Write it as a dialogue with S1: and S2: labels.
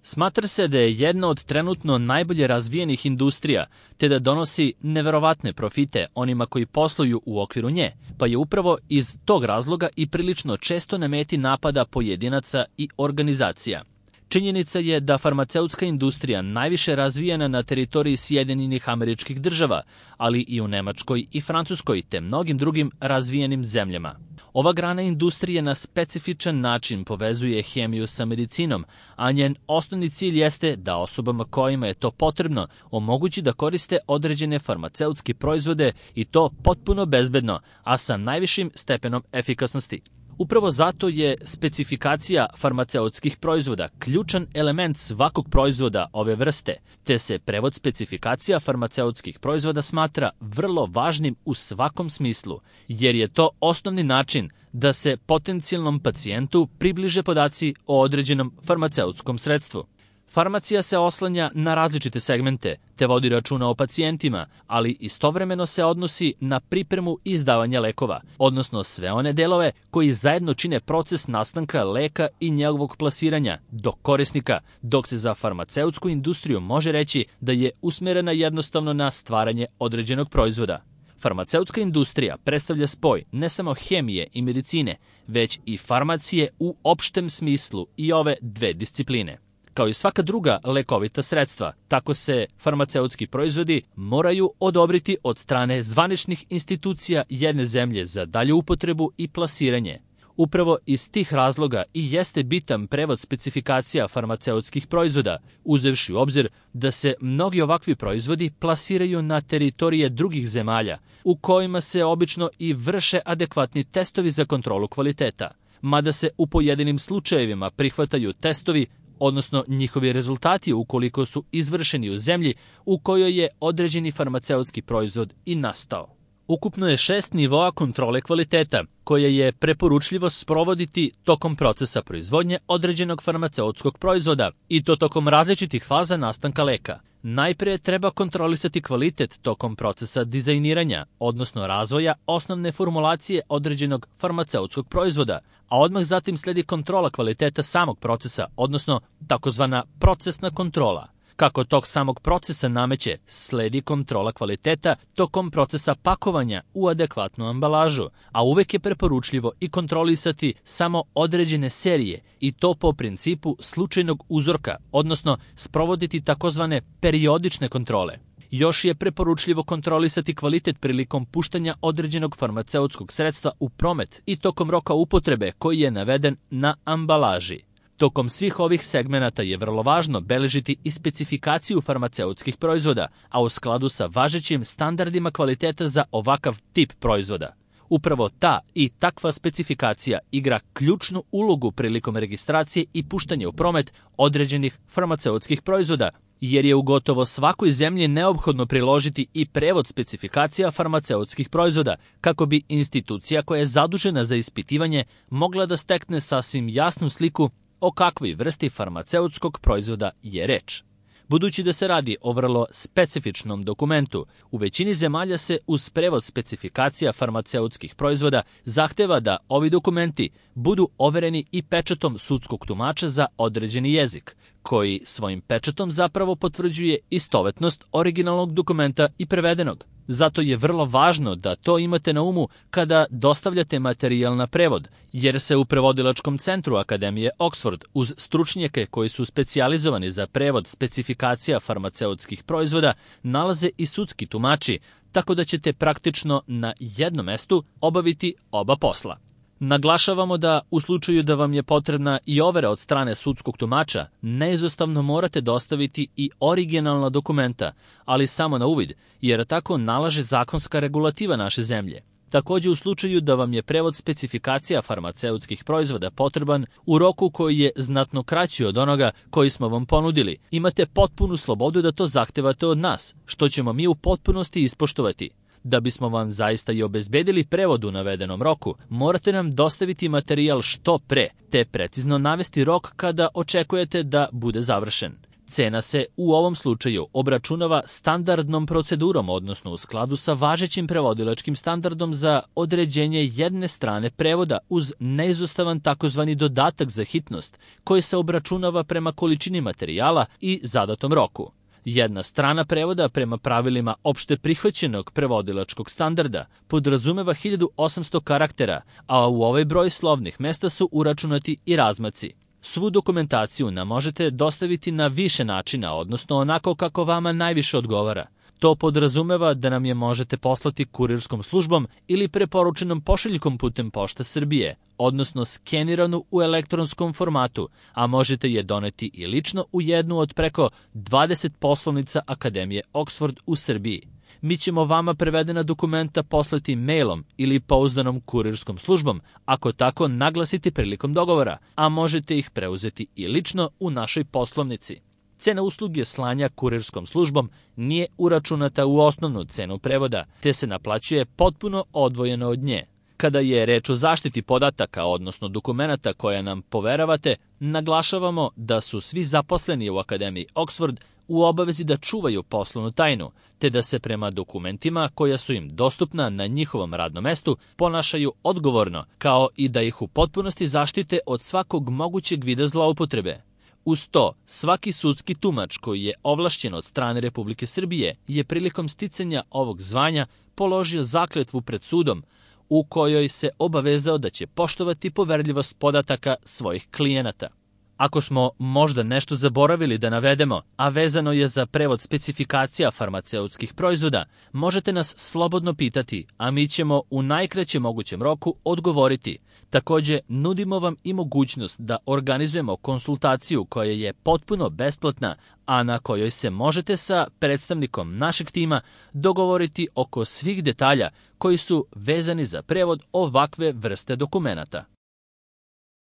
S1: Smatra se da je jedna od trenutno najbolje razvijenih industrija, te da donosi neverovatne profite onima koji posluju u okviru nje, pa je upravo iz tog razloga i prilično često na meti napada pojedinaca i organizacija. Činjenica je da farmaceutska industrija najviše razvijena na teritoriji Sjedinjenih Američkih Država, ali i u Nemačkoj i Francuskoj te mnogim drugim razvijenim zemljama. Ova grana industrije na specifičan način povezuje hemiju sa medicinom, a njen osnovni cilj jeste da osobama kojima je to potrebno omogući da koriste određene farmaceutske proizvode i to potpuno bezbedno, a sa najvišim stepenom efikasnosti. Upravo zato je specifikacija farmaceutskih proizvoda ključan element svakog proizvoda ove vrste, te se prevod specifikacija farmaceutskih proizvoda smatra vrlo važnim u svakom smislu, jer je to osnovni način da se potencijalnom pacijentu približe podaci o određenom farmaceutskom sredstvu. Farmacija se oslanja na različite segmente, te vodi računa o pacijentima, ali istovremeno se odnosi na pripremu i izdavanje lekova, odnosno sve one delove koji zajedno čine proces nastanka leka i njegovog plasiranja do korisnika, dok se za farmaceutsku industriju može reći da je usmerena jednostavno na stvaranje određenog proizvoda. Farmaceutska industrija predstavlja spoj ne samo hemije i medicine, već i farmacije u opštem smislu i ove dve discipline. Kao i svaka druga lekovita sredstva, tako se farmaceutski proizvodi moraju odobriti od strane zvaničnih institucija jedne zemlje za dalju upotrebu i plasiranje. Upravo iz tih razloga i jeste bitan prevod specifikacija farmaceutskih proizvoda, uzevši u obzir da se mnogi ovakvi proizvodi plasiraju na teritorije drugih zemalja, u kojima se obično i vrše adekvatni testovi za kontrolu kvaliteta, mada se u pojedinim slučajevima prihvataju testovi, odnosno njihovi rezultati ukoliko su izvršeni u zemlji u kojoj je određeni farmaceutski proizvod i nastao. Ukupno je 6 nivoa kontrole kvaliteta, koje je preporučljivo sprovoditi tokom procesa proizvodnje određenog farmaceutskog proizvoda i to tokom različitih faza nastanka leka. Najprije treba kontrolisati kvalitet tokom procesa dizajniranja, odnosno razvoja osnovne formulacije određenog farmaceutskog proizvoda, a odmah zatim sledi kontrola kvaliteta samog procesa, odnosno takozvana procesna kontrola. Kako tog samog procesa nameće, sledi kontrola kvaliteta tokom procesa pakovanja u adekvatnu ambalažu, a uvek je preporučljivo i kontrolisati samo određene serije i to po principu slučajnog uzorka, odnosno sprovoditi takozvane periodične kontrole. Još je preporučljivo kontrolisati kvalitet prilikom puštanja određenog farmaceutskog sredstva u promet i tokom roka upotrebe koji je naveden na ambalaži. Tokom svih ovih segmenata je vrlo važno beležiti i specifikaciju farmaceutskih proizvoda, a u skladu sa važećim standardima kvaliteta za ovakav tip proizvoda. Upravo ta i takva specifikacija igra ključnu ulogu prilikom registracije i puštanja u promet određenih farmaceutskih proizvoda, jer je u gotovo svakoj zemlji neophodno priložiti i prevod specifikacija farmaceutskih proizvoda, kako bi institucija koja je zadužena za ispitivanje mogla da stekne sasvim jasnu sliku o kakvoj vrsti farmaceutskog proizvoda je reč. Budući da se radi o vrlo specifičnom dokumentu, u većini zemalja se uz prevod specifikacija farmaceutskih proizvoda zahteva da ovi dokumenti budu overeni i pečatom sudskog tumača za određeni jezik, koji svojim pečatom zapravo potvrđuje istovetnost originalnog dokumenta i prevedenog. Zato je vrlo važno da to imate na umu kada dostavljate materijal na prevod, jer se u prevodilačkom centru Akademije Oxford uz stručnjake koji su specijalizovani za prevod specifikacija farmaceutskih proizvoda nalaze i sudski tumači, tako da ćete praktično na jednom mestu obaviti oba posla. Naglašavamo da u slučaju da vam je potrebna i overa od strane sudskog tumača, neizostavno morate dostaviti i originalna dokumenta, ali samo na uvid, jer tako nalaže zakonska regulativa naše zemlje. Također u slučaju da vam je prevod specifikacija farmaceutskih proizvoda potreban u roku koji je znatno kraći od onoga koji smo vam ponudili, imate potpunu slobodu da to zahtevate od nas, što ćemo mi u potpunosti ispoštovati. Da bismo vam zaista i obezbedili prevod u navedenom roku, morate nam dostaviti materijal što pre, te precizno navesti rok kada očekujete da bude završen. Cena se u ovom slučaju obračunava standardnom procedurom, odnosno u skladu sa važećim prevodilačkim standardom za određenje jedne strane prevoda uz neizostavan takozvani dodatak za hitnost, koji se obračunava prema količini materijala i zadatom roku. Jedna strana prevoda prema pravilima opšte prihvaćenog prevodilačkog standarda podrazumeva 1800 karaktera, a u ovaj broj slovnih mesta su uračunati i razmaci. Svu dokumentaciju nam možete dostaviti na više načina, odnosno onako kako vama najviše odgovara. To podrazumeva da nam je možete poslati kurirskom službom ili preporučenom pošiljkom putem Pošta Srbije, odnosno skeniranu u elektronskom formatu, a možete je doneti i lično u jednu od preko 20 poslovnica Akademije Oxford u Srbiji. Mi ćemo vama prevedena dokumenta poslati mailom ili pouzdanom kurirskom službom, ako tako naglasite prilikom dogovora, a možete ih preuzeti i lično u našoj poslovnici. Cena usluge slanja kurirskom službom nije uračunata u osnovnu cenu prevoda, te se naplaćuje potpuno odvojeno od nje. Kada je reč o zaštiti podataka, odnosno dokumenata koje nam poveravate, naglašavamo da su svi zaposleni u Akademiji Oxford u obavezi da čuvaju poslovnu tajnu, te da se prema dokumentima koja su im dostupna na njihovom radnom mestu ponašaju odgovorno, kao i da ih u potpunosti zaštite od svakog mogućeg vida zloupotrebe. Uz to, svaki sudski tumač koji je ovlašćen od strane Republike Srbije je prilikom sticanja ovog zvanja položio zakletvu pred sudom, u kojoj se obavezao da će poštovati poverljivost podataka svojih klijenata. Ako smo možda nešto zaboravili da navedemo, a vezano je za prevod specifikacija farmaceutskih proizvoda, možete nas slobodno pitati, a mi ćemo u najkraćem mogućem roku odgovoriti. Takođe, nudimo vam i mogućnost da organizujemo konsultaciju koja je potpuno besplatna, a na kojoj se možete sa predstavnikom našeg tima dogovoriti oko svih detalja koji su vezani za prevod ovakve vrste dokumenata.